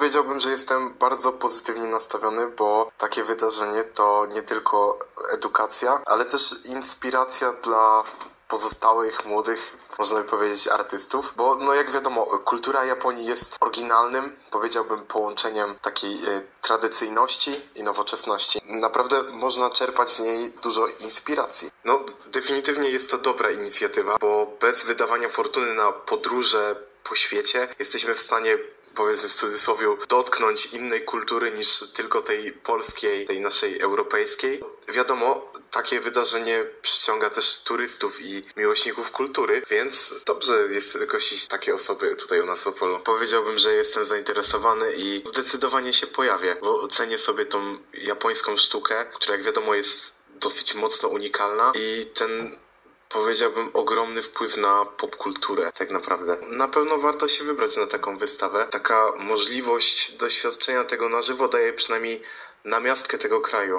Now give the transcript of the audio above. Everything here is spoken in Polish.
powiedziałbym, że jestem bardzo pozytywnie nastawiony, bo takie wydarzenie to nie tylko edukacja, ale też inspiracja dla pozostałych młodych, można by powiedzieć, artystów, bo no jak wiadomo, kultura Japonii jest oryginalnym, powiedziałbym, połączeniem takiej tradycyjności i nowoczesności. Naprawdę można czerpać z niej dużo inspiracji. No, definitywnie jest to dobra inicjatywa, bo bez wydawania fortuny na podróże po świecie jesteśmy w stanie, powiedzmy w cudzysłowie, dotknąć innej kultury niż tylko tej polskiej, tej naszej europejskiej. Wiadomo, takie wydarzenie przyciąga też turystów i miłośników kultury, więc dobrze jest gościć takie osoby tutaj u nas w Opolu. Powiedziałbym, że jestem zainteresowany i zdecydowanie się pojawię, bo cenię sobie tą japońską sztukę, która jak wiadomo jest dosyć mocno unikalna i ten, powiedziałbym, ogromny wpływ na popkulturę, tak naprawdę. Na pewno warto się wybrać na taką wystawę. Taka możliwość doświadczenia tego na żywo daje przynajmniej namiastkę tego kraju.